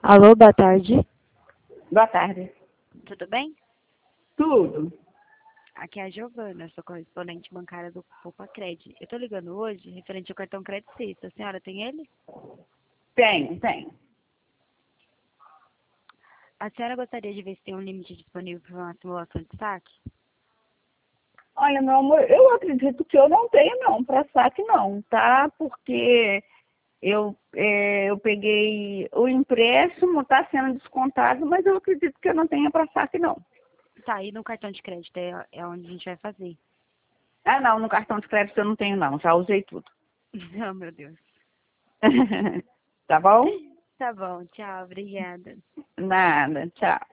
Alô, boa tarde. Boa tarde. Tudo bem? Tudo? Aqui é a Giovana, sou correspondente bancária do Poupa Cred. Eu tô ligando hoje referente ao cartão Credit Suisse. A senhora tem ele? Tenho. A senhora gostaria de ver se tem um limite disponível para uma simulação de saque? Olha, meu amor, eu acredito que eu não tenho não, para saque não, tá? Porque eu peguei o empréstimo, está sendo descontado, mas eu acredito que eu não tenha para saque não. Tá, e no cartão de crédito é onde a gente vai fazer. Ah, não, no cartão de crédito eu não tenho não, já usei tudo. Oh, meu Deus. Tá bom? Tá bom, tchau, obrigada. Nada, tchau.